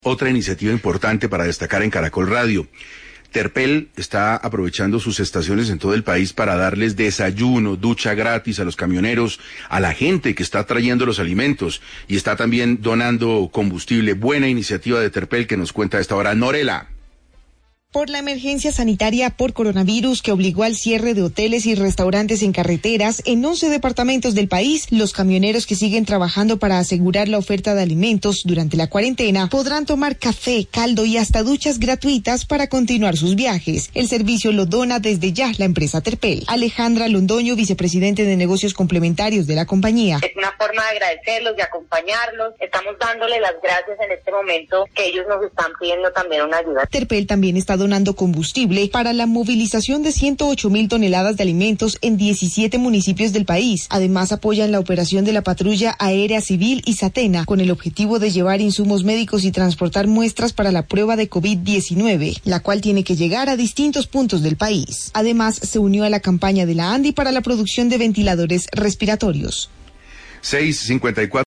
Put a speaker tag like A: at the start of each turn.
A: Otra iniciativa importante para destacar en Caracol Radio. Terpel está aprovechando sus estaciones en todo el país para darles desayuno, ducha gratis a los camioneros, a la gente que está trayendo los alimentos y está también donando combustible. Buena iniciativa de Terpel que nos cuenta a esta hora Norela.
B: Por la emergencia sanitaria por coronavirus que obligó al cierre de hoteles y restaurantes en carreteras en 11 departamentos del país, los camioneros que siguen trabajando para asegurar la oferta de alimentos durante la cuarentena podrán tomar café, caldo y hasta duchas gratuitas para continuar sus viajes. El servicio lo dona desde ya la empresa Terpel. Alejandra Londoño, vicepresidente de negocios complementarios de la compañía.
C: Es una forma de agradecerlos, de acompañarlos. Estamos dándole las gracias en este momento que ellos nos están pidiendo también una ayuda.
B: Terpel también está donando combustible para la movilización de 108,000 toneladas de alimentos en 17 municipios del país. Además, apoyan la operación de la Patrulla Aérea Civil y Satena con el objetivo de llevar insumos médicos y transportar muestras para la prueba de COVID-19, la cual tiene que llegar a distintos puntos del país. Además, se unió a la campaña de la ANDI para la producción de ventiladores respiratorios.
A: 6:54